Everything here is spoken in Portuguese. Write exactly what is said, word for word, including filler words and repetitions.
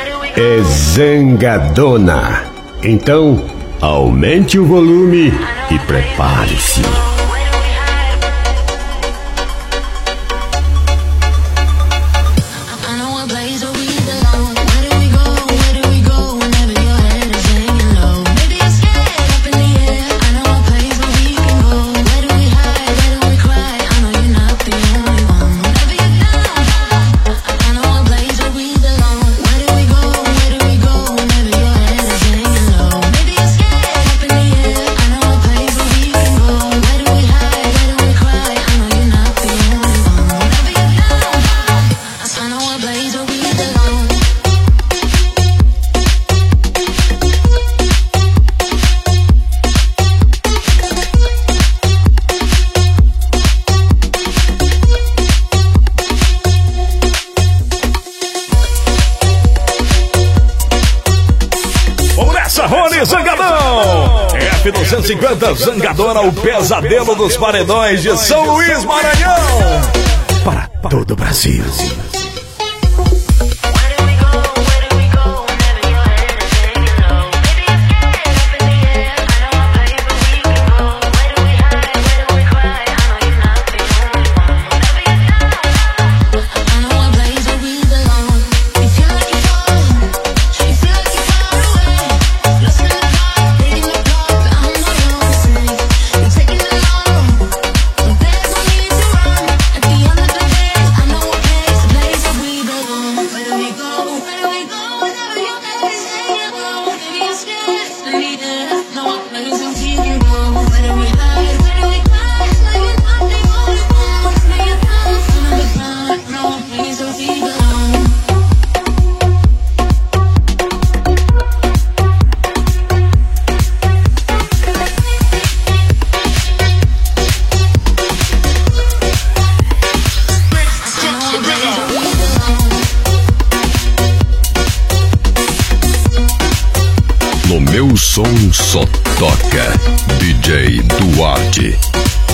é Zangadona. Então, aumente o volume e prepare-se. Zangadão! F duzentos e cinquenta Zangadona, o pesadelo dos paredões de São Luís, Maranhão! Para todo o Brasil. No meu som só toca D J Duarte.